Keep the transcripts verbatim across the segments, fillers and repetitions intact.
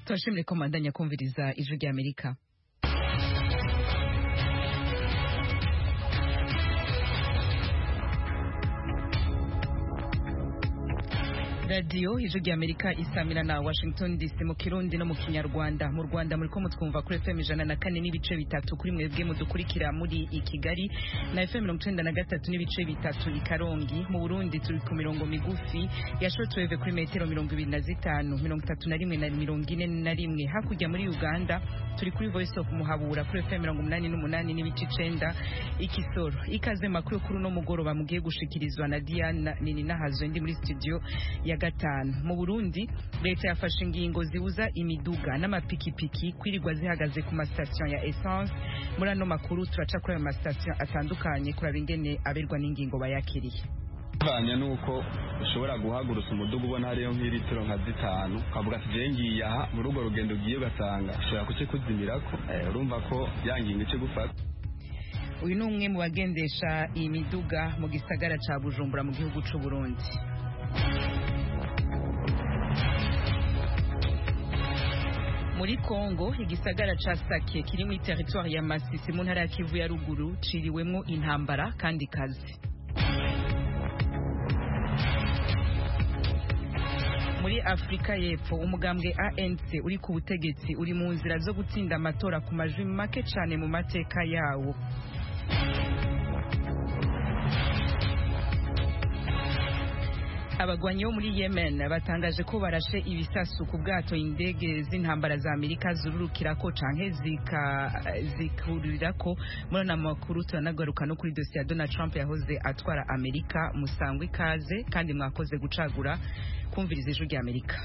Turashimire ko mandanya kumviriza ijwi rya Amerika. Radio ijwi rya Amerika isamira na Washington D C mu Kirundi no mu Kinyarwanda. Mu Rwanda muri ko mutwumva kuri F M ijana na kane n'ibice bitatu, kuri mwebwe mudukurikira muri i Kigali na F M mirongo icenda na gatatu n'ibice bitatu i Karongi. Mu Burundi turi ku mirongo migufi ya shortwave kuri metero mirongo ibiri na zitanu, mirongo itatu na rimwe na mirongo ine na rimwe. Hakurya muri Uganda turi kuri Voice of Muhabura kuri F M mirongo umunani n'umunani n'ibice icenda i Kisoro. Ikaze makuru kuri no mugoroba mugiye gushikirizwa na Diana Nini Nahazwe ndi muri studio ya gatanu. Mu Burundi leta yafashe ingingo zibuza imiduga n'amapikipiki kwirirwa zihagaze ku mastation ya essence. Muri ano makuru turaca kuri ama station atandukanye kuraba ingene aberwa n'ingingo bayakiriye. Banya nuko ushobora guhagurutsa umuduga ubona hariyo nk'ilitiro nka zitanu kavuga ati je ngiye aha mu rugo rugendo ugiye ugasanga ushobora kuce kuzimirako urumva ko yanginga ice gufata. Uyu ni umwe mu bagendesha iyi miduga mu gisagara ca Bujumbura mu gihugu c'u Burundi. Muri Kongo igisagara ca Sake kiri mu territoire ya Masisi mu ntara ya Kivu ya ruguru ciriwemwo intambara kandi kazi. Muri Afrika y'Epfo umugambwe A N C uri ku butegetsi uri mu nzira zo gutsinda amatora ku majwi make cane mu mateka yawo. Abagwanyi bo muri Yemen batangaje ko barashe ibisasu ku bwato indege z'intambara za Amerika zururukirako canke zika zikurirako. Muri na makuru turanagaruka no kuri dossier ya Donald Trump yahoze atwara Amerika. Musangwe ikaze kandi mwakoze gucagura kumviriza ijwi rya Amerika.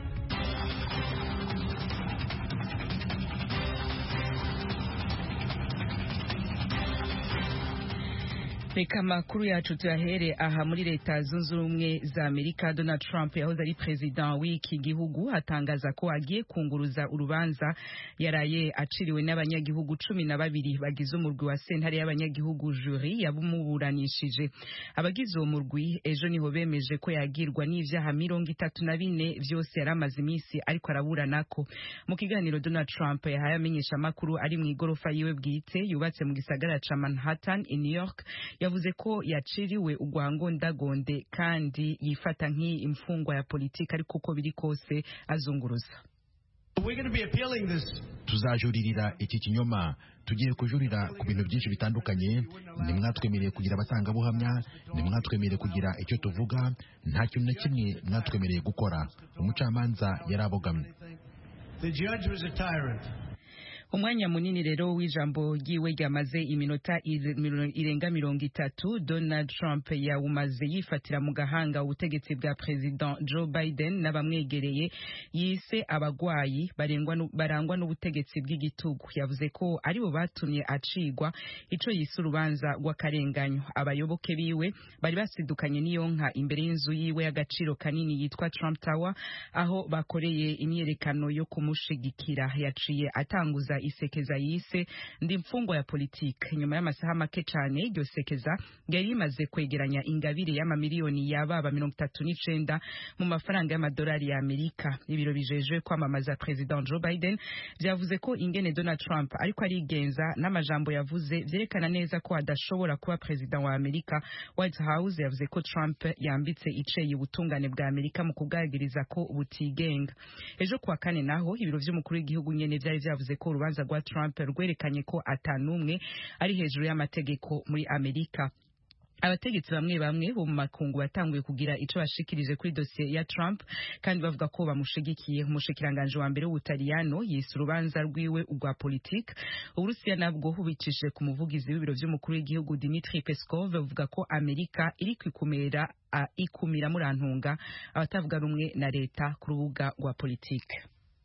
Reka makuru yacu tuyahere aha muri leta zunze ubumwe za Amerika. Donald Trump yahoze ari president w'iki gihugu atangaza ko agiye kunguruza urubanza yaraye aciriwe n'abanyagihugu cumi na babiri bagize umurwi wa sentare y'abanyagihugu jury yabumuburanishije. Abagize uwo murwi ejo niho bemeje ko yagirwa n'ivyaha mirongo itatu na bine vyose yaramaze imisi ariko araburanako. Mu kiganiro Donald Trump yahaye amenyesha makuru ari mu igorofa yiwe bwite yubatse mu gisagara ca Manhattan i New York, yavuze ko yaciriwe ugwango ndagonde kandi yifata nk'imfungwa ya politika ariko uko biri kose azunguruza. Tuzajuririra iki kinyoma, tugiye kujurira ku bintu byinshi bitandukanye. Nimwatwemereye kugira abatangabuhamya, nimwatwemereye kugira icyo tuvuga, nta kintu na kimwe mwatwemereye gukora. Umucamanza yarabogamye. The judge was a tyrant. Umwanya munini rero w'ijambo ryiwe ryamaze iminota irenga mirongo itatu. Donald Trump yawumaze yifatira mu gahanga ubutegetsi bwa President Joe Biden n'abamwegereye yise abagwayi barangwa n'ubutegetsi bw'igitugu. Yavuze ko ari bo batumye acigwa ico yise urubanza rw'akarenganyo. Abayoboke biwe bari basidukanye n'iyonka imbere y'inzu yiwe y'agaciro kanini yitwa Trump Tower, aho bakoreye imyerekano yo kumushigikira. Yaciye atanguza isekeza yise ndi mfungwa ya politike. Nyuma y'amasaha make cane iryo sekeza yari imaze kwegeranya ingabire y'amamiliyoni y'ababa mirongo itatu n'icenda mu mafaranga y'amadolari ya Amerika. Ibiro bijejwe kwamamaza President Joe Biden vyavuze ko ingene Donald Trump ariko arigenza n'amajambo yavuze vyerekana neza ko adashobora kuba president wa Amerika. White House yavuze ko Trump yambitse iceye ubutungane bwa Amerika mu kubwagiriza ko butigenga. Ejo kuwa kane naho ibiro vy'umukuru w'igihugu nyene vyari vyavuze ko urubanza rwa Trump rwerekanye ko atanumwe ari hejuru y'amategeko muri Amerika. Abategetsi bamwe bamwe bo mu makungu batanguye kugira ico bashikirije kuri dossier ya Trump kandi bavuga ko bamushigikiye. Umushikiranganje wa mbere w'Ubutaliyano yise urubanza rwiwe urwa politique. Uburusiya nabwo hubicishije ku muvugizi w'ibiro vy'umukuru w'igihugu Dmitry Peskov bavuga ko Amerika iri kwikumira ikumira murantunga abatavuga rumwe na leta ku rubuga rwa politique.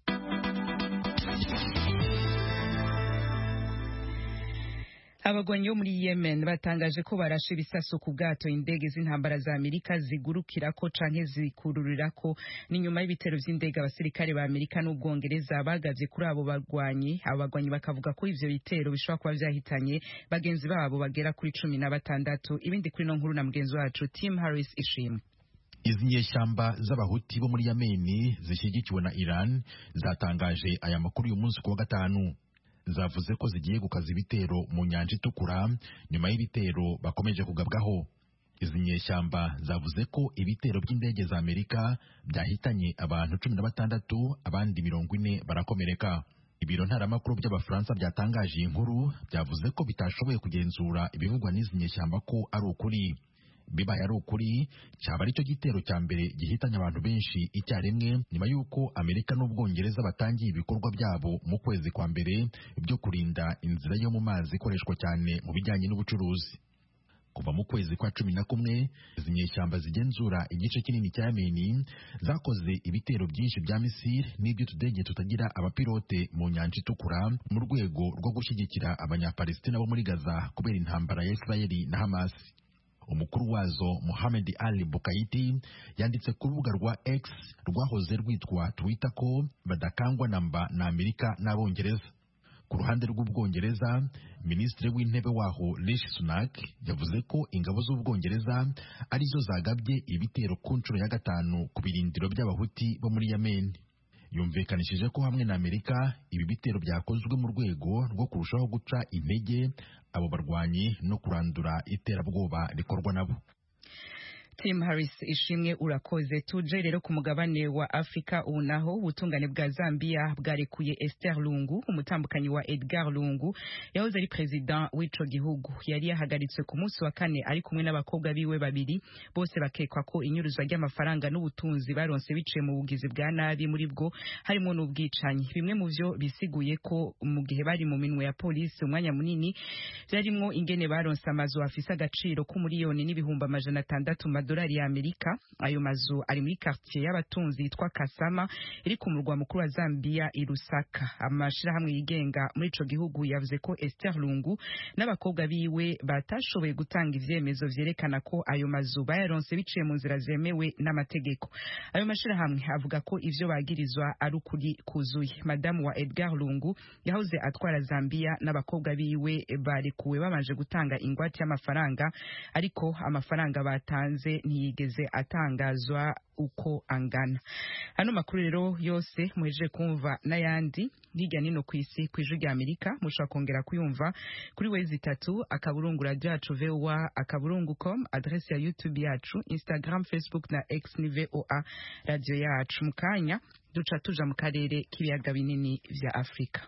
Abagwanyi bo muri Yemen batangaje ko barashe ibisasu ku bwato indege z'intambara za Amerika zigurukirako canke zikururirako. Ni nyuma y'ibitero vy'indege abasirikare ba Amerika n'Ubwongereza bagavye kuri abo bagwanyi. Abagwanyi bakavuga ko ivyo bitero bishobora kuba vyahitanye bagenzi babo bagera kuri cumi na batandatu. Ibindi kuri no nkuru na mugenzi wacu Tim Harris Ishimwe. Izi nyeshyamba z'abahuti bo muri Yemeni zishyigikiwe na Iran zatangaje aya makuru uyu munsi ku wa gatanu. Zavuze ko zigiye gukaza ibitero mu nyanja itukura nyuma y'ibitero bakomeje kugabwaho. Izi nyeshyamba zavuze ko ibitero by'indege za Amerika byahitanye abantu cumi na batandatu, abandi mirongo ine barakomereka. Ibiro ntaramakuru by'Abafaransa byatangaje inkuru byavuze ko bitashoboye kugenzura ibivugwa n'izi nyeshyamba ko ari ukuri. Bibaye ari ukuri, cyaba ari cyo gitero cya mbere gihitanye abantu benshi icyarimwe nyuma y'uko Amerika n'Ubwongereza batangiye ibikorwa byabo mu kwezi kwa mbere byo kurinda inzira yo mu mazi ikoreshwa cyane mu bijyanye n'ubucuruzi. Kuva mu kwezi kwa cumi na kumwe, izi nyeshyamba zigenzura igice kinini cya Yemeni zakoze ibitero byinshi bya misile n'iby'utudege tutagira abapilote mu nyanja itukura mu rwego rwo gushyigikira abanyapalestina bo muri Gaza kubera intambara ya Israeli na Hamas. Umukuru wazo Mohamed Ali Bukaiti yanditse ku rubuga rwa X rwahoze rwitwa Twitter ko badakangwa namba na Amerika n'Abongereza. Ku ruhande rw'Ubwongereza, Minisitiri w'Intebe waho Rishi Sunak yavuze ko ingabo z'Ubwongereza arizo zagabye ibitero ku nshuro ya gatanu ku birindiro by'abahuti bo muri Yemen. Yumvikanishije ko hamwe na Amerika ibi bitero byakozwe mu rwego rwo kurushaho guca intege abo barwanyi no kurandura iterabwoba rikorwa nabo. Tim Harris ishimwe urakoze. Tuje rero ku mugabane wa Afrika ubu naho ubutungane bwa Zambia bwarekuye Esther Lungu, umutambukanyi wa Edgar Lungu yahoze ari president w'ico gihugu. Yari yahagaritswe ku munsi wa kane ari kumwe n'abakobwa biwe babiri, bose bakekwa ko inyuruzwa ry'amafaranga n'ubutunzi baronse biciye mu bugizi bwa nabi, muri bwo harimo n'ubwicanyi. Bimwe mu vyo bisiguye ko mu gihe bari mu minwe ya polisi umwanya munini byarimwo ingene baronse amazu afise agaciro ku miliyoni n'ibihumbi amajana atandatu dolari ya Amerika. Ayo mazu ari muri quartier y'abatunzi yitwa Kasama iri ku murwa mukuru wa Zambia i Lusaka. Amashira hamwe yigenga muri ico gihugu yavuze ko Esther Lungu n'abakobwa biwe batashoboye gutanga ivyemezo vyerekana ko ayo mazu bayaronse biciye mu nzira zemewe n'amategeko. Ayo mashira hamwe avuga ko ivyo bagirizwa ari ukuri kuzuye. Madamu wa Edgar Lungu yahoze atwara Zambia n'abakobwa biwe barekuwe babanje gutanga ingwate y'amafaranga, ariko amafaranga batanze ntiyigeze atangazwa uko angana. Hano makuru rero yose muhejeje kumva n'ayandi hirya nino ku isi ku ijwi rya Amerika mushobora kongera kuyumva kuri wezi itatu akaburungu radio yacu V O A akaburungu com, adresse ya YouTube yacu, Instagram, Facebook na X ni V O A radio yacu. Mukanya duca tuja mu karere k'ibiyaga binini vya Afrika.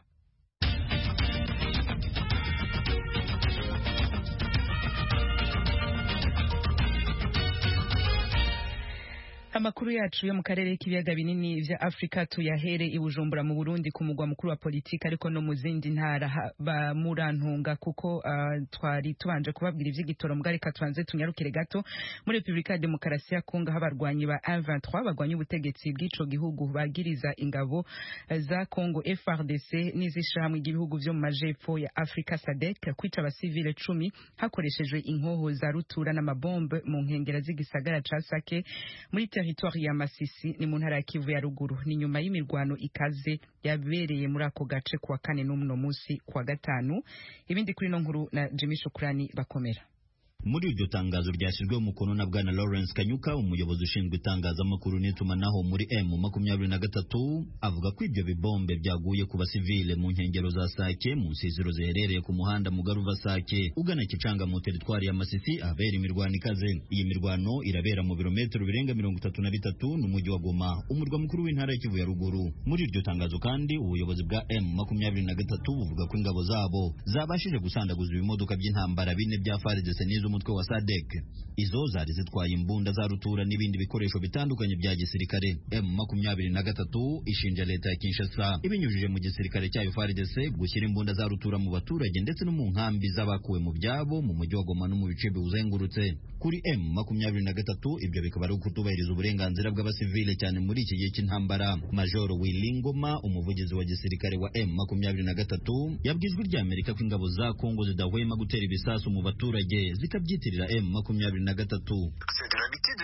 Amakuru yacu yo mu karere k'ibiyaga binini vya Afrika tuyahere i Bujumbura mu Burundi ku mugwa mukuru wa politika, ariko no mu zindi ntara ba murantunga kuko uh, twari tubanje kubabwira ivy'igitoro mugarika twanze tunyarukire gato muri Republika ya Demokarasi ya Kongo. Habarwanyi ba M vingt-trois bagwanya ubutegetsi bw'ico gihugu bagiriza ingabo za Kongo F A R D C n'izishamwe igihugu vyo mu majepfo ya Afrika S A D C kwica abasivile cumi hakoreshejwe inkoho za rutura n'amabombe mu nkengera z'igisagara ca Sake muri territoire ya Masisi ni mu ntara ya Kivu ya ruguru. Ni nyuma y'imirwano ikaze yabereye muri ako gace kuwa kane n'umno musi kuwa gatanu. Ibindi kuri no nkuru na Jimmy Shukrani bakomera. Muri iryo tangazo ryashyizwe mu mukono na Bwana Lawrence Kanyuka, umuyobozi ushinzwe itangazamakuru n'itumanaho muri M makumyabiri na gatatu, avuga ko ibyo bibombe byaguye ku basivile mu nkengero za Sake mu nsiziro ziherereye ku muhanda Mugaruva Sake ugana Kicanga mu teritwari ya Masisi abera imirwano ikaze. Iyi mirwano irabera mu birometero birenga mirongo itatu na bitatu n'umujyi wa Goma, umurwa mukuru w'intara ya Kivu ya ruguru. Muri iryo tangazo kandi ubuyobozi bwa M makumyabiri na gatatu buvuga ko ingabo zabo zabashije gusandaguza ibimodoka by'intambara bine bya F A R D C umutwe wa S A D C. Izo zari zitwaye imbunda za rutura n'ibindi bikoresho bitandukanye bya gisirikare. M makumyabiri na gatatu ishinja leta ya Kinshasa ibinyujije mu gisirikare cya F A R D C gushyira imbunda za rutura mu baturage ndetse no mu nkambi z'abakuwe mu byabo mu mujyi wa Goma no mu bice biwuzengurutse. Kuri M makumyabiri na gatatu ibyo bikaba ari ukutubahiriza uburenganzira bw'abasivile cyane muri iki gihe cy'intambara. Major Wilingoma, umuvugizi wa gisirikare wa M makumyabiri na gatatu, yabwijwe rya Amerika ko ingabo za Kongo zidahwema gutera ibisasu mu baturage zikabyitirira M makumyabiri na gatatu. C'est de l'habitude de la part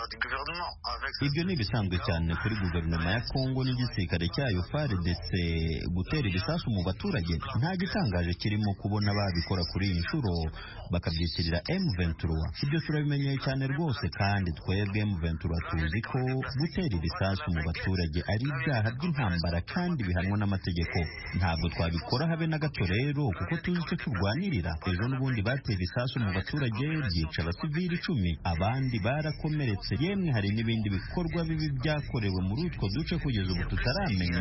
ibyo ni ibisanzwe cyane kuri guverinoma ya Kongo n'igisirikare cyayo F A R D C gutera ibisasu mu baturage. Nta gitangaje kirimo kubona babikora kuri iyi nshuro bakabyitirira M vingt-trois. Ibyo turabimenyeye cyane rwose, kandi twebwe M vingt-trois tuzi ko gutera ibisasu mu baturage ari ibyaha by'intambara kandi bihanwa n'amategeko. Ntabwo twabikora habe na gato rero, kuko tuzi icyo turwanirira. Ejo n'ubundi bateye ibisasu mu baturage byica abasivili icumi, abandi barakomeretse, yemwe hari n'ibindi bikorwa bibi byakorewe muri utwo duce kugeza ubu tutaramenya.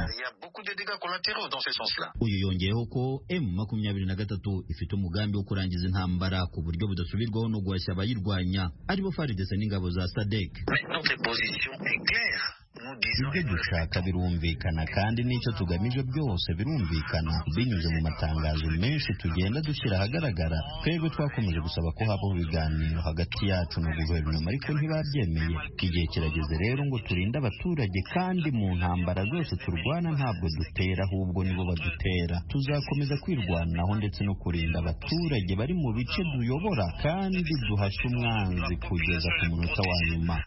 Uyu yongeyeho ko M makumyabiri na gatatu ifite umugambi wo kurangiza intambara ku buryo budasubirwaho no guhashya abayirwanya aribo F A R D C n'ingabo za S A D C. Ibyo dushaka birumvikana, kandi n'icyo tugamije byose birumvikana. Binyuze mu matangazo menshi tugenda dushyira ahagaragara, twebwe twakomeje gusaba ko habaho ibiganiro hagati yacu na guverinoma, ariko ntibabyemeye. Igihe kirageze rero ngo turinde abaturage, kandi mu ntambara zose turwana ntabwo dutera, ahubwo nibo badutera. Tuzakomeza kwirwanaho ndetse no kurinda abaturage bari mu bice duyobora, kandi duhashya umwanzi kugeza ku munota wa nyuma.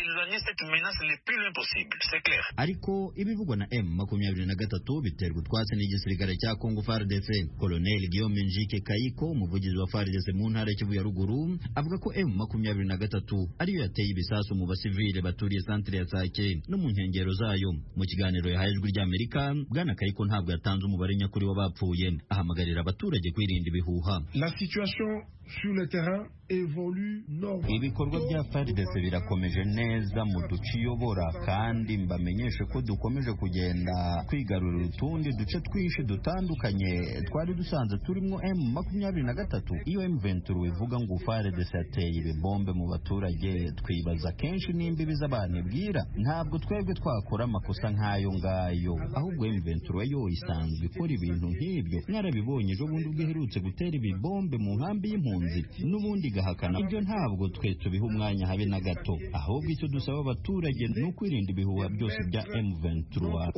Ariko ibivugwa na M makumyabiri na gatatu biterwa utwatsi n'igisirikare cya Kongo F A R D C. Colonel Guillaume Njike Kayiko, umuvugizi wa F A R D C mu ntara y'Kivu ya ruguru, avuga ko M makumyabiri na gatatu ariyo yateye ibisasu mu basivile baturiye santere ya Sake no mu nkengero zayo. Mu kiganiro yahaye Ijwi ry'Amerika, Bwana Kayiko ntabwo yatanze umubare nyakuri w'abapfuye, ahamagarira abaturage kwirinda ibihuha. La situation sur le terrain évolue normalement. Ibikorwa bya F A R D C birakomeje neza mu duce iyobora, kandi mbamenyeshe ko dukomeje kugenda kwigarurira utundi duce twinshi dutandukanye twari dusanze turimo M makumyabiri na gatatu. Iyo M vingt-trois ivuga ngo F A R D C yateye ibibombe mu baturage, twibaza kenshi n'imbibi z'abantu ibwira. Ntabwo twebwe twakora amakosa nk'ayo ngayo, ahubwo M vingt-trois yo isanzwe ikora ibintu nk'ibyo. Mwarabibonye ejo bundi ubwo iherutse gutera ibibombe mu nkambi y'impunzi, n'ubundi igahakana. Ibyo ntabwo twe tubiha umwanya habe na gato, ahubwo icyo dusaba abaturage ni ukwirinda ibihuha byose bya M vingt-trois.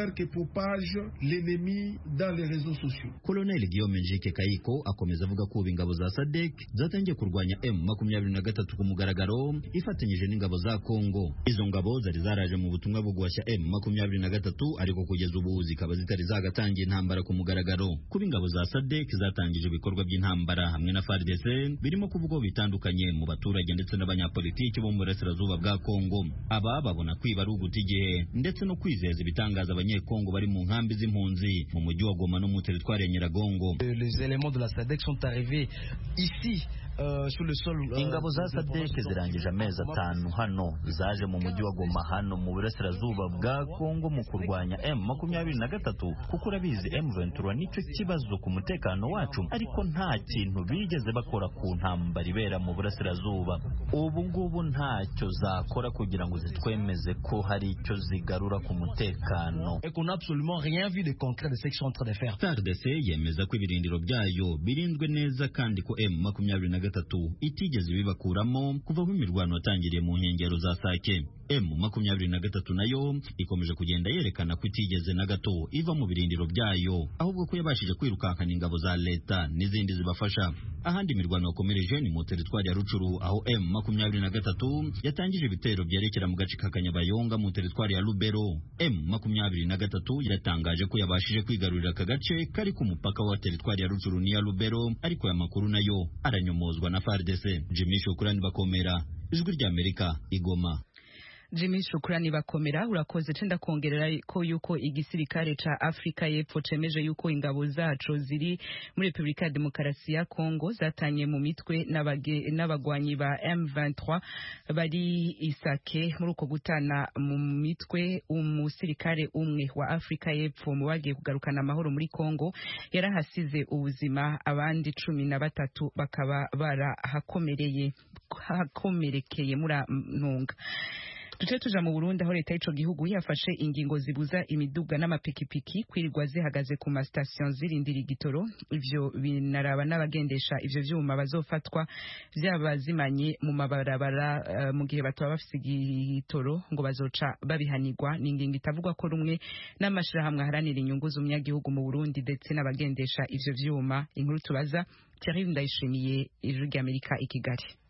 Colonel Guillaume Njike Kayiko akomeza avuga ko ingabo za S A D C zatangiye kurwanya M makumyabiri na gatatu ku mugaragaro ifatanyije n'ingabo za Kongo. Izo ngabo zari zaraje mu butumwa bwo guhashya M makumyabiri na gatatu, ariko kugeza ubu zikaba zitari zagatangiye intambara ku mugaragaro. Kuba ingabo za S A D C zatangije ibikorwa by'intambara hamwe na F A R D C birimo kuvugwa bitandukanye mu baturage ndetse n'abanyapolitiki bo mu burasirazuba bwa Kongo. Aba babona kwiba ari uguta igihe ndetse no kwizeza ibitangaza abanyekongo bari mu nkambi z'impunzi mu mujyi wa Goma no mu teritwari ya Nyiragongo. Les éléments de la S A D C sont arrivés ici. Ingabo za S A D C zirangije amezi atanu hano, zaje mu mujyi wa Goma hano mu burasirazuba bwa Kongo mu kurwanya M makumyabiri na gatatu, kuko urabizi M vingt-trois nicyo kibazo ku mutekano wacu, ariko nta kintu bigeze bakora ku ntambara ibera mu burasirazuba. Ubu ngubu ntacyo zakora kugira ngo zitwemeze ko hari icyo zigarura ku mutekano. Et qu'on n'a absolument rien vu de concret de ce qu'ils sont en train de faire. F A R D C yemeza ko ibirindiro byayo birinzwe neza, kandi ko M makumyabiri na gatatu itigeze bibakuramo kuva aho imirwano yatangiriye mu nkengero za Sake. M makumyabiri na gatatu nayo ikomeje kugenda yerekana ko itigeze na gato iva mu birindiro byayo, ahubwo ko yabashije kwirukankana ingabo za leta n'izindi zibafasha. Ahandi imirwano yakomereje ni mu teritwari ya Rucuru, aho M makumyabiri na gatatu yatangije ibitero byerekera mu gace ka Kanyabayonga mu teritwari ya Lubero. M makumyabiri na gatatu yatangaje ko yabashije kwigarurira aka gace kari ku mupaka wa teritwari ya Rucuru n'iya Lubero, ariko aya makuru nayo aranyomozwa na F A R D C. Jimmy Shukrani Bakomera, Ijwi ry'Amerika, Igoma. Jimmy Shukrani Bakomera, urakoze. Tenda kongerera ko yuko igisirikare ca Afrika y'Epfo cemeje yuko ingabo zaco ziri muri Republika ya Demokarasi ya Kongo zatanye mu mitwe n'abagwanyi ba M vingt-trois bari Isake. Muri uko gutana mu mitwe, umusirikare umwe wa Afrika y'Epfo mu bagiye kugarukana amahoro muri Kongo yarahasize ubuzima, abandi cumi na batatu bakaba barahakomereye hakomerekeye muri ntunga. Tuce tuja mu Burundi, aho leta y'ico gihugu yafashe ingingo zibuza imiduga n'amapikipiki kwirirwa zihagaze ku ma station zirindira igitoro. Ivyo binaraba n'abagendesha ivyo vyuma bazofatwa vyabazimanye mu mabarabara uh, mu gihe bataba bafise igitoro ngo bazoca babihanirwa. Ningingo itavugwa ko rumwe n'amashirahamwe aharanira inyungu z'umunyagihugu mu Burundi ndetse n'abagendesha ivyo vyuma. Inkuru tubaza Thierry Ndayishimiye, Ijwi ry'Amerika i Kigali.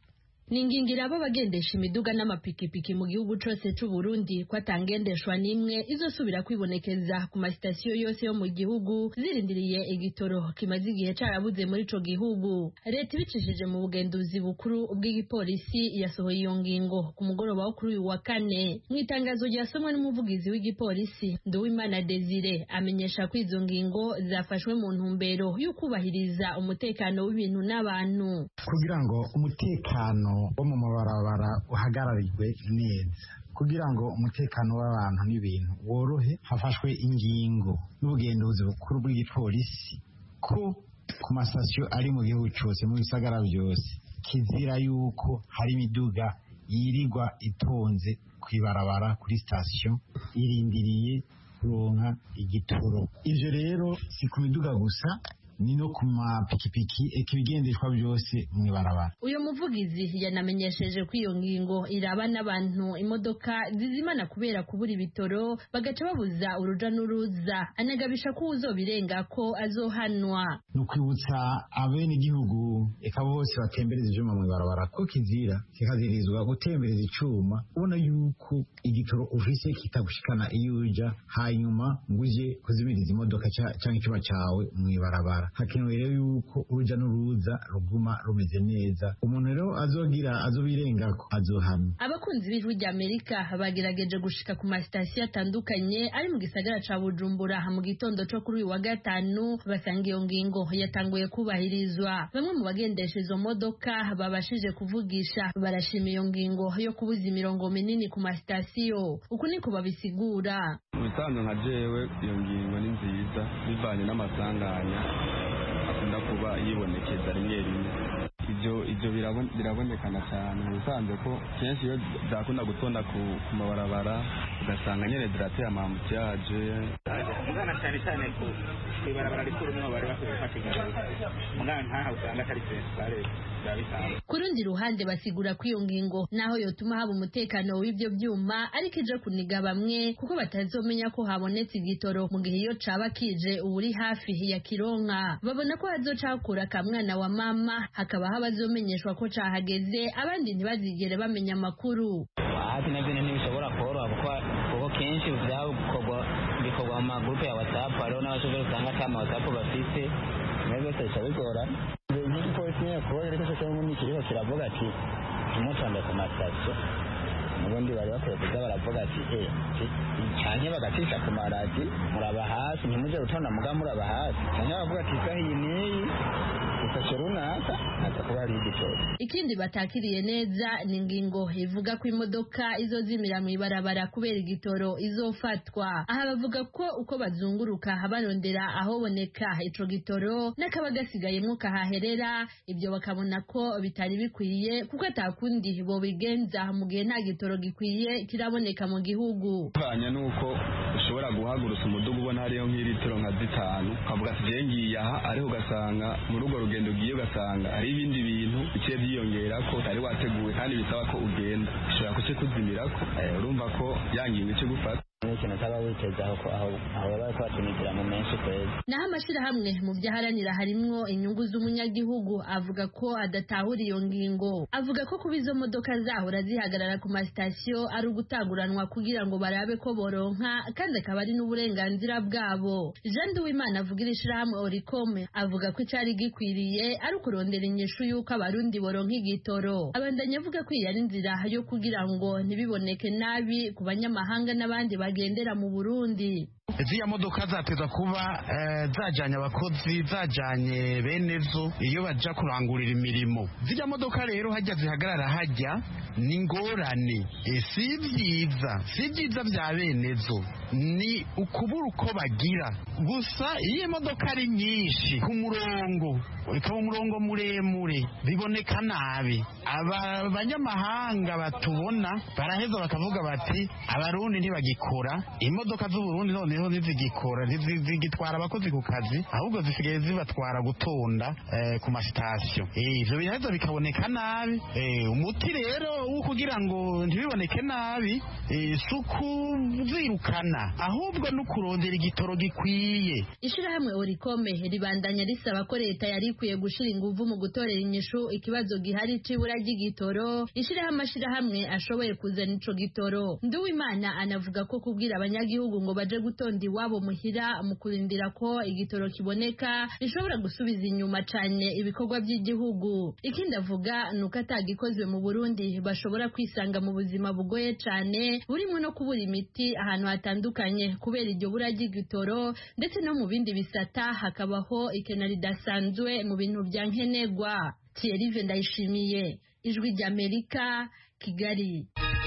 ningingira abo bagendesha imiduga n'amapikipiki mu gihugu cose c'u Burundi ko atangendeshwa nimwe izosubira kwibonekeza ku masitasiyo yose yo mu gihugu zirindiriye igitoro kimaze igihe carabuze muri ico gihugu. Leta ibicishije mu bugenduzi bukuru bw'igipolisi yasohoye iyo ngingo ku mugoroba wo kuri uyu wa kane. Mu itangazo ryasomwe n'umuvugizi w'igipolisi Nduwimana Desire amenyesha ko izo ngingo zafashwe mu ntumbero yo kubahiriza umutekano w'ibintu n'abantu kugira ngo umutekano wo mu mabarabara uhagararirwe neza, kugira ngo umutekano w'abantu n'ibintu worohe. Hafashwe ingingo n'ubugenduzi bukuru bw'igipolisi ko ku masitasiyo ari mu gihugu cyose mu bisagara byose kizira yuko hari imiduga yirirwa itonze kwibarabara kuri sitasiyo irindiriye kuronka igitoro. Ivyo rero si ku miduga gusa, ni no ku mapikipiki eka ibigendeshwa byose mwibarabara. Uyo muvugizi yanamenyesheje ko iyo ngingo iraba n'abantu imodoka zizimana kubera kubura ibitoro bagaca babuza uruja n'uruza, anagabisha ko uzobirenga ko azohanwa. Nukwibutsa abene igihugu eka bose batembereza ivyuma mwibarabara ko kizira kikazirizwa gutembereza icuma ubona yuko igitoro ufise kitagushikana iyo uja, hanyuma nguje kuzimiriza imodoka canke icuma cawe mwibarabara. Hakenewe rero yuko uruja n'uruza ruguma rumeze neza, umuntu rero azogira azobirengako azohamya. Abakunzi b'ijwi rya Amerika bagerageje gushika ku masitasiyo atandukanye ari mu gisagara ca Bujumbura mu gitondo co kuri uyu wa gatanu, basanga iyo ngingo yatanguye kubahirizwa. Bamwe mu bagendesha izo modoka babashije kuvugisha barashima iyo ngingo yo kubuza imirongo minini ku masitasiyo. Uku niko babisigura. Ubusanzwe nka jewe iyo ngingo ni nziza bivanye n'amasanganya akunda kuba yibonekeza rimwe rimwe. Ibyo ibyo birabonekana cyane. Ubusanzwe ko kenshi iyo zakunda gutonda ku mabarabara ugasanga nyene zirateye amamutiyaje. Mugana cyane cyane ku ibarabara rikuru niho bari bakwiye gufatikanya. Mugana ntaha usanga atari principale. Ku rundi ruhande basigura ko iyo ngingo naho yotuma haba umutekano w'ibyo byuma ariko ije kuniga bamwe kuko batazomenya ko habonetse igitoro mu gihe iyo caba kije uri hafi ya Kironka. Babona ko hazoca hakura akamwana wa mama hakaba habazomenyeshwa ko cahageze, abandi ntibazigere bamenya amakuru. Ati nabyo ntibishobora koroha kuko kenshi byakorwa bikorwa mu magrupe ya WhatsApp, hariho n'abashobora usanga atama WhatsApp bafite nabyo byose bigora. Igipolisi nyine kuba rero ko cyangwa mu kiriro kiravuga ati tumutonde ku masitasiyo, ubundi bari bakwiye kuza baravuga ati eh cyane bagacisha ku maradi muraba hasi ntimuje gutonda muga muraba hasi cyane bavuga ati isaha iyi niyi ifashe runaka atakuba ari igitoro. Ikindi batakiriye neza ni ingingo ivuga ko imodoka izozimira mu ibarabara kubera igitoro izofatwa. Aha bavuga ko uko bazunguruka barondera aho boneka ico gitoro n'akaba gasigayemwo kahaherera, ibyo bakabona ko bitari bikwiye kuko atakundi bo bigenza mu gihe nta gitoro gikwiye kiraboneka mu gihugu. Banye nuko ushobora guhagurutsa umudugu ubona hariyo nk'ilitiro nka zitanu ukavuga ati je ngiye aha, ariko ugasanga mu rugo rugendo ugiye ugasanga hari ibindi bintu bice byiyongera ko utari wateguwe kandi bisaba ko ugenda ushobora kuce kuzimirako. Urumva ko yangingo ico gufata ikintu cyaba witezaho ko aho aho bari kwatunigira mu menshi kwezi. Naho amashirahamwe mu byaharanira harimwo inyungu z'umunyagihugu avuga ko adatahura iyo ngingo. Avuga ko kuba izo modoka zahora zihagarara ku masitasiyo ari ugutaguranwa kugira ngo barabe ko boronka kandi akaba ari n'uburenganzira bwabo. Jean Duwimana avugira ishirahamwe Oricome avuga ko icari gikwiriye ari ukurondera inyishu y'uko abarundi boronka igitoro. Abandanya avuga ko iyi ari inzira yo kugira ngo ntibiboneke nabi ku banyamahanga n'abandi bagendera mu Burundi. Ziriya modoka zateza kuba zajanye abakozi zajanye benezo iyo baja kurangurira imirimo. Ziriya modoka rero hajya zihagarara hajya ni ngorane, si vyiza si vyiza vya benezo, ni ukubura uko bagira. Gusa iyo imodoka ari nyinshi ku murongo ikaba umurongo muremure biboneka nabi, aba banyamahanga batubona baraheza bakavuga bati abarundi ntibagikora, imodoka z'Uburundi none noneho ntizigikora ntizigitwara abakozi ku kazi ahubwo zisigaye zibatwara gutonda eh, ku masitasiyo ivyo biheza bikaboneka nabi eh, umuti rero wo kugira ngo ntibiboneke nabi eh, suku zirukana ahubwo no kurondera igitoro gikwiye. Ishirahamwe Orikome ribandanya risaba ko leta yari ikwiye gushira inguvu mu gutorera inyishu ikibazo gihari c'ibura ry'igitoro ishirahamwe ashirahamwe ashoboye kuzana ico gitoro. Nduwimana anavuga ko kubwira abanyagihugu ngo baje gutonda iwabo muhira mu kurindira ko igitoro kiboneka bishobora gusubiza inyuma cane ibikorwa by'igihugu. Ikindi avuga nuko atagikozwe mu Burundi bashobora kwisanga mu buzima bugoye cane burimo no kubura imiti ahantu hatandukanye kubera iryo bura ry'igitoro ndetse no mu bindi bisata hakabaho ikena ridasanzwe mu bintu bya nkenegwa. Thierry Ndayishimiye, Ijwi ry'Amerika, Kigali.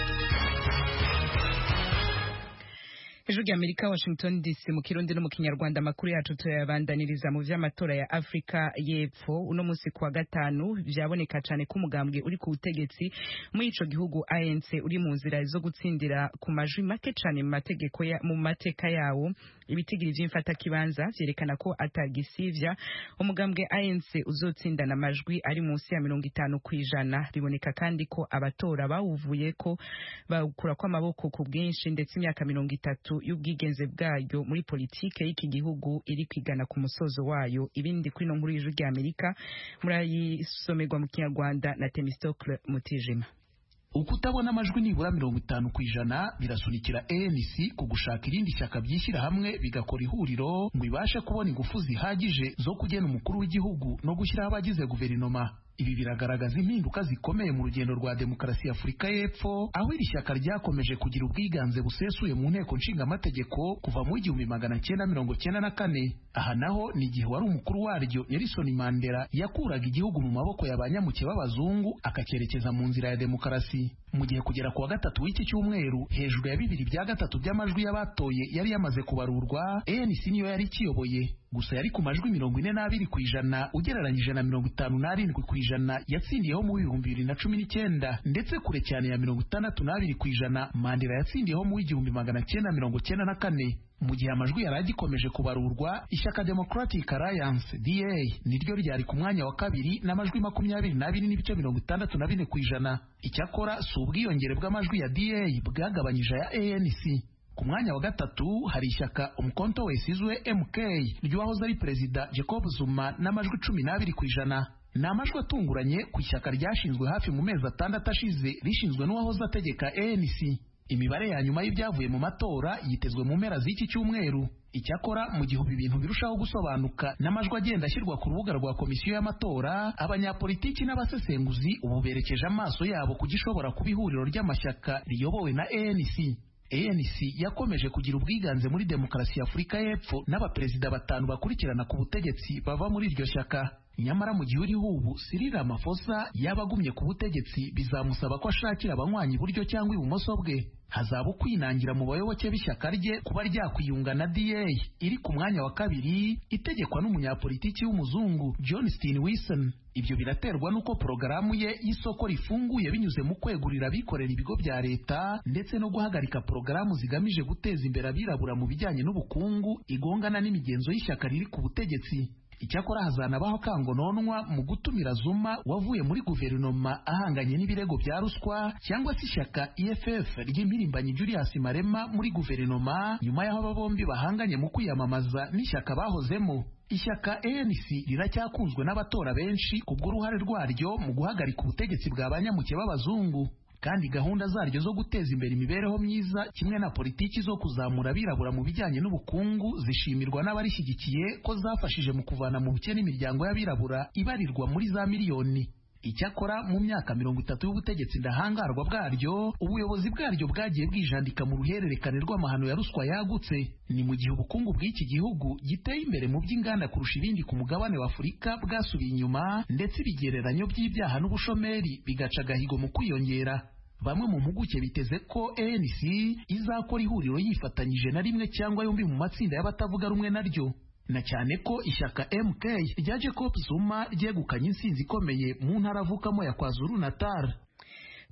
Ijwi ry'Amerika, Washington D C, mu Kirundi no mu Kinyarwanda. Amakuru yacu tuyabandaniriza mu vy'amatora ya Afrika y'Epfo. Uno musi kwa gatanu vyaboneka cane ko umugambwe uri ku butegetsi muri ico gihugu A N C uri mu nzira zo gutsindira ku majwi make cane mu mategeko ya mu mateka yawo. Ibitigiri vy'imfata kibanza vyerekana ko atagisivya umugambwe A N C uzotsindana amajwi ari munsi ya mirongo itanu kwijana. Biboneka kandi ko abatora bawuvuye ko bakura kwa maboko ku bwinshi ndetse imyaka mirongo itatu y'ubwigenze bwayo muri politike y'iki gihugu iri kwigana ku musozo wayo. Ibindi kuri no nkuru y'Ijwi ry'Amerika murayisomerwa mu Kinyarwanda na Temistocle Mutijima. Ukutabona amajwi nibura mirongo itanu kwijana birasunikira A N C ku gushaka irindi shyaka byishyira hamwe bigakora ihuriro ngo ibashe kubona ingufu zihagije zo kugena umukuru w'igihugu no gushyiraho abagize guverinoma. Ibi biragaragaza impinduka zikomeye mu rugendo rwa demokarasi ya Afurika y'Epfo, aho iri shyaka ryakomeje kugira ubwiganze busesuye mu nteko nshinga amategeko kuva mu igihumbi magana cyenda mirongo cyenda na kane. Aha naho ni igihe wari umukuru waryo Nelson Mandela yakuraga igihugu mu maboko y'abanyamuke b'abazungu akacyerekeza mu nzira ya demokarasi. Mu gihe kugera ku wa gatatu w'iki cyumweru hejuru ya bibiri bya gatatu by'amajwi y'abatoye yari yamaze kubarurwa, A N C niyo yari kiyoboye, gusa yari ku majwi mirongo ine n'abiri kwijana ugereranyije na mirongo itanu n'arindwi kwijana yatsindiyeho mu bihumbi bibiri na cumi n'icyenda, ndetse kure cyane ya mirongo itandatu n'abiri kwijana Mandela yatsindiyeho mu igihumbi magana cyenda mirongo cyenda na kane. Mu gihe amajwi yari agikomeje kubarurwa, ishyaka Democratic Alliance D A niryo ryari ku mwanya wa kabiri n'amajwi makumyabiri n'abiri n'ibice mirongo itandatu na bine kwijana. Icyakora si ubwiyongere bw'amajwi ya D A bwagabanyije ya A N C. Ku mwanya wa gatatu hari ishyaka Umkhonto Wesizwe M K ry'uwahoze ari perezida Jacob Zuma n'amajwi cumi n'abiri kwijana. Ni amajwi atunguranye ku ishyaka ryashinzwe hafi mu mezi atandatu ashize rishinzwe n'uwahoze ategeka A N C. Imibare ya nyuma y'ibyavuye mu matora yitezwe mu mpera z'iki cyumweru. Icyakora mu gihe ibintu birushaho gusobanuka n'amajwi agenda ashyirwa ku rubuga rwa komisiyo y'amatora, abanyapolitiki n'abasesenguzi ubu berekeje amaso yabo ku gishobora kuba ihuriro ry'amashyaka riyobowe na A N C. A N C yakomeje kugira ubwiganze muri demokarasi ya Afurika y'Epfo n'abaperezida batanu bakurikirana ku butegetsi bava muri iryo shyaka. Nyamara mu gihe uriho ubu Cyril Ramaphosa yabagumye ku butegetsi bizamusaba ko ashakira abanywanyi iburyo cyangwa ibumoso bwe. Hazaba ukwinangira mu bayoboke b'ishyaka rye kuba ryakwiyunga na D A iri ku mwanya wa kabiri itegekwa n'umunyapolitiki w'umuzungu John Steenhuisen. Ibyo biraterwa nuko porogaramu ye y'isoko rifunguye binyuze mu kwegurira abikorera ibigo bya leta ndetse no guhagarika porogaramu zigamije guteza imbere abirabura mu bijyanye n'ubukungu igongana n'imigenzo y'ishyaka riri ku butegetsi. Icyakora hazanabaho kangononwa mu gutumira Zuma wavuye muri guverinoma ahanganye n'ibirego bya ruswa, cyangwa se ishyaka E F F ry'impirimbanyi Julius Malema muri guverinoma nyuma y'aho aba bombi bahanganye mu kwiyamamaza n'ishyaka bahozemo. Ishyaka A N C riracyakunzwe n'abatora benshi kubw'uruhare rwaryo mu guhagarika ubutegetsi bwa banyamuke b'abazungu, kandi gahunda zaryo zo guteza imbere imibereho myiza kimwe na politiki zo kuzamura abirabura mu bijyanye n'ubukungu zishimirwa n'abarishyigikiye ko zafashije mu kuvana mu bukene imiryango y'abirabura ibarirwa muri za miliyoni. Icyakora mu myaka mirongo itatu y'ubutegetsi ndahangarwa bwaryo, ubuyobozi bwaryo bwagiye bwijandika mu ruhererekane rw'amahano ya ruswa yagutse. Ni mu gihe ubukungu bw'iki gihugu giteye imbere mu by'inganda kurusha ibindi ku mugabane wa Afurika bwasubiye inyuma, ndetse ibigereranyo by'ibyaha n'ubushomeri bigaca agahigo mu kwiyongera. Bamwe mu mpuguke biteze ko A N C izakora ihuriro yifatanyije na rimwe cyangwa yombi mu matsinda y'abatavuga rumwe naryo, na cyane ko ishyaka M K rya Jacob Zuma ryegukanye insinzi ikomeye mu ntara avukamo ya KwaZulu Natal.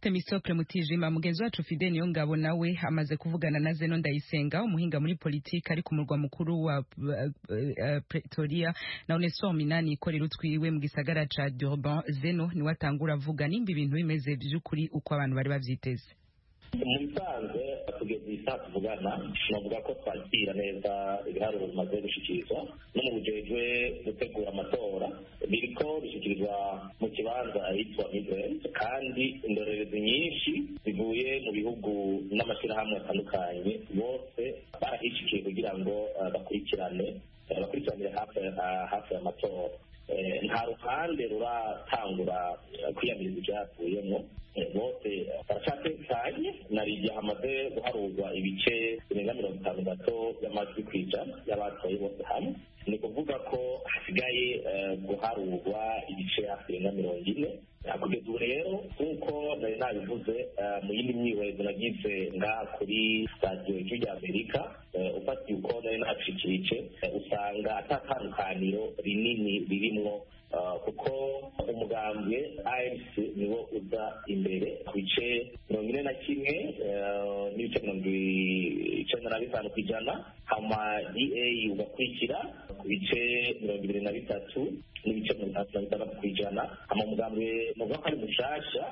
Temistocle Mutijima mugenzi wacu Fide niyo ngabo nawe amaze kuvugana na Zeno Ndayisenga umuhinga muri politiki ari ku murwa mukuru wa uh, uh, Pretoria na Onesphore Minani ikorera utwiwe mu gisagara ca Durban. Zeno ni watangura avuga nimba ibintu bimeze by'ukuri uko abantu bari bavyiteze. Musanze kugeza isa tuvugana navuga ko twakira neza ibiharuro bimaze gushikirizwa no mu bujejwe gutegura amatora biriko bishikirizwa mu kibanza ahitwa Midland kandi indorerezi nyinshi zivuye mu bihugu n'amashyirahamwe atandukanye bose barahishikiye kugira ngo bakurikirane bakurikiranire hafi y'amatora. Nta ruhande ruratangura kwiyamiriza ibyavuyemo bose baracatekanye narigiye hamaze guharurwa ibice birenga mirongo itanu gato y'amajwi ku ijana y'abatoye bose hamwe ni kuvuga ko hasigaye guharurwa ibice hafi birenga mirongo ine kugeza ubu rero nk'uko nari nabivuze mu yindi myihwezo nagize ngaha kuri radiyo ijwi rya Amerika ufatiye uko nari nabishikirije usanga atatandukaniro rinini ririmwo kuko umugambwe A N C niwo uza imbere ku bice mirongo ine na kimwe n'ibice mirongo icenda na bitanu ku ijana hama D A ugakurikira ku bice mirongo ibiri na bitatu n'ibice mirongo itandatu na bitandatu ku ijana hama umugambwe muvuga ko ari mushasha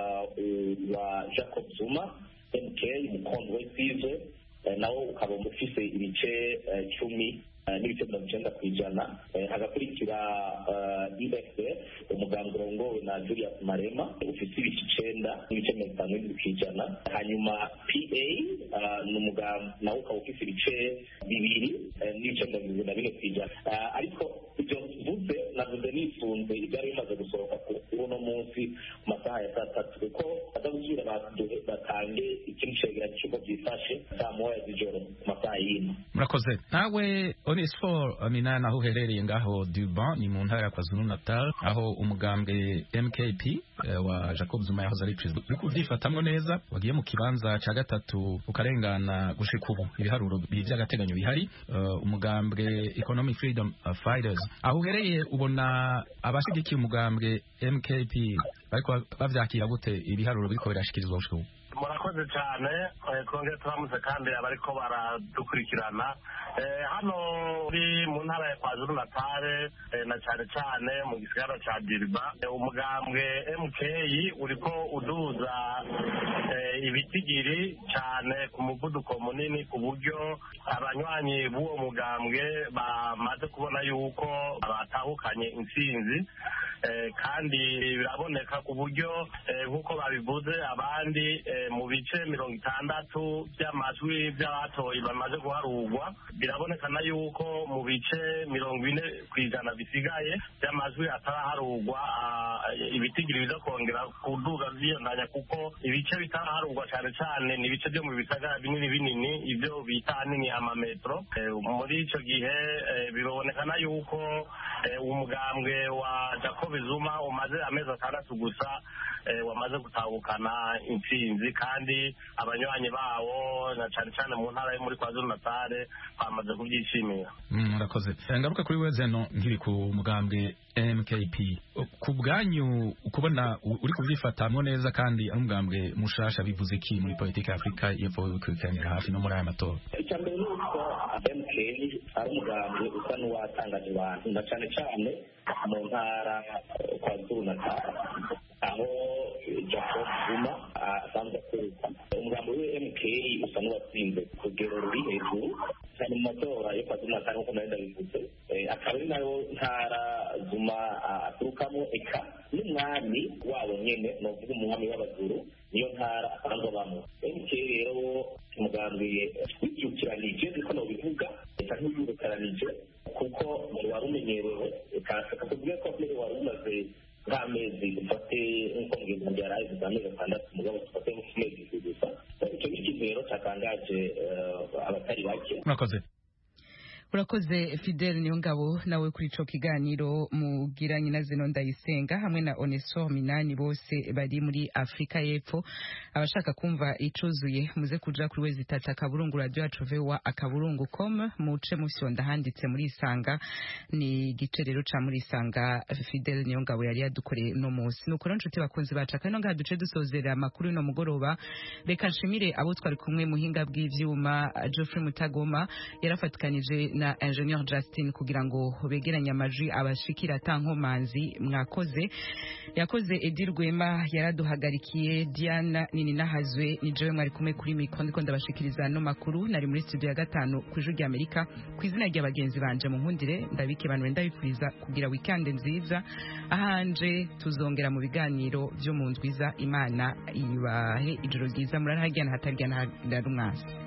wa Jacob Zuma M K umukondo w'isizwe nawo ukaba ufise ibice cumi n'ibice mirongo icenda ku ijana hagakurikira E F F umugambwe urongowe na Julius Marema ufite ibice icenda n'ibice mirongo itanu n'indwi ku ijana hanyuma P A ni umugambwe nawo ukaba ufite ibice bibiri n'ibice mirongo irindwi na bine ku ijana ariko ibyo mvuze navuze nisunze ibyari bimaze gusohoka kuri uno munsi ku masaha ya saa tatu kuko baza gusubira batange ikindi cegeranyo cy'uko byifashe saa moya z'ijoro ku masaha y'ino. Murakoze. Nawe Onesphore Minani aho uherereye ngaho Durban ni mu ntara ya KwaZulu Natal aho umugambwe M K P wa Jacob Zuma yahoze ari president uri kuvyifatamwo neza wagiye mu kibanza ca gatatu ukarengana gushika ubu ibiharuro by'agateganyo bihari umugambwe Economic Freedom Fighters aho uhereye ubona abashigikiye umugambwe M K P bariko bavyakira gute ibiharuro biriko birashikirizwa gushika ubu? Murakoze cyane kongera turamutse kandi abariko baradukurikirana hano uri mu ntara ya KwaZulu Natal na cyane cyane mu gisagara ca Durban umugambwe M K uriko uduza ibitigiri cyane ku muvuduko munini ku buryo abanywanyi b'uwo mugambwe bamaze kubona yuko batahukanye intsinzi kandi biraboneka ku buryo nk'uko babivuze abandi mu bice mirongo itandatu by'amajwi by'abatoye bamaze guharurwa birabonekana yuko mu bice mirongo ine ku ijana bisigaye by'amajwi ataraharurwa ibitigiri biza kongera kuduga byiyondanya kuko ibice bitaraharurwa cyane cyane ni ibice byo mu bisagara binini binini ibyo bita hanini amametro muri icyo gihe birabonekana yuko umugambwe wa Jacob Zuma umaze amezi atandatu gusa wamaze gutahukana intsinzi kandi abanywanyi bawo na cyane cyane mu ntara yo muri KwaZulu Natal bamaze kubyishimira. Murakoze. Ngaruka kuri we Zeno nkiri ku mugambwe M K P ku bwanyu ukubona uri kuvyifatamwo neza kandi ari umugambwe mushasha bivuze ki muri politiki ya Afrika y'Epfo kwikanira hafi no muri aya matora? Icyambere nuko M K ari umugambwe usa n'uwatangaje abantu na cyane cyane mu ntara KwaZulu Natal aho Jacob Zuma asanzwe akorera umugambi we M K usa n'uwatsinze ku rugero ruri hejuru cyane mu matora yo KwaZulu Natal nk'uko nari ndabivuze akaba ari nayo ntara Zuma aturukamo eka n'umwami wabo nyene novuga umwami w'abazuru niyo ntara asanzwe abamo. M K rero umugambi w'ibyukiranije niko nobivuga eka nk'uyurukaranije kuko wari umenyerewe kakubwiye ko mbere wari umaze nk'amezi ufate nk'uko mugenzi wanjye yari ayivuze amezi atandatu mugabo dufate nk'amezi gusa icyo ni ikintu rero cyatangaje abatari bake. Murakoze. urakoze Fidel Niyongabo nawe kuri ico kiganiro mugiranye na Zeno Ndayisenga hamwe na Onesphore Minani bose bari muri Afrika y'Epfo. Abashaka kumva icuzuye muze kuja kuri wezi tata kaburungu radio yacu vewa akaburungu com muce musyonda handitse muri Isanga ni gice rero ca muri Isanga Fidel Niyongabo yari yadukoreye no munsi nuko rero nshuti bakunzi baca kandi ngaha duce dusozera amakuru no mugoroba. Reka nshimire abo twari kumwe muhinga bw'ivyuma Geoffrey Mutagoma yarafatikanije na Engineer Justin kugira ngo begeranye amajwi abashikira tankomanzi mwakoze yakoze Edir Rwema yaraduhagarikiye Diana nini nahazwe ni jewe mwari kumwe kuri mikro ndiko ndabashikiriza no makuru nari muri studio ya gatanu ku ijwi rya Amerika kwizina rya bagenzi banje mu nkundire ndabike banwe ndabifuriza kugira weekend nziza ahanje tuzongera mu biganiro byo mu ndwiza Imana ibahe ijoro ryiza murarahagana hataryana harumwazi.